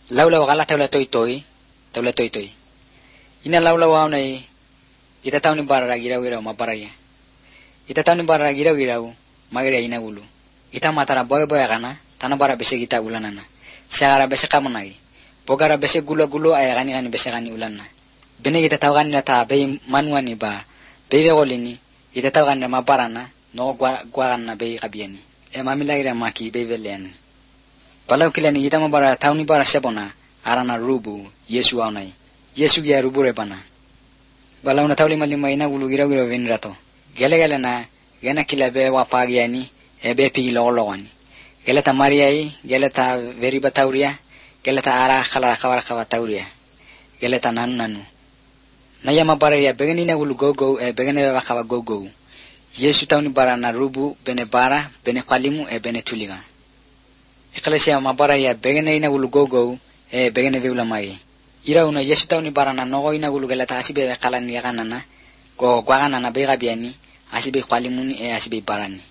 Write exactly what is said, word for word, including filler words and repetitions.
laula wala taula toy toy taula toy toy ina laula wa nai ita tauni bara gira gira maparaya ita tauni bara gira gira magere ina gulu ita matara boy boy kana tana bara bese kita ulanana seara bese kamunagi bogara bese gula gulu ay gani gani bese gani ulanna bene kita tawgan na ta be manuani ba be golini ita tawgan na maparana no gwa gwa na be kabiani e mamila ira maki be velen balau kilani ita mabara tauni bara sebona arana rubu yesu aunai yesu ya rubu repana balau na tawli malima ina gulu gira gira venrato gele gele na gena kilabe wa pagiani e be pi lo lo wani gele ta mariai gele ta veri batauria gele ta ara khala khawar khawa tauria gele ta nanu nanu naya mabara ya begeni na gulu gogo e begeni ba khawa gogo yesu tauni bara na rubu bene bara bene kwalimu e bene tuliga Eklesia mabara ya begene ina gulu gogo e begene veula mai ira una yesu tauni bara na nogo ina gulu gele ta asibe kala ni kana na go gwagana na be gabiani asibe kwalimuni e asibe barani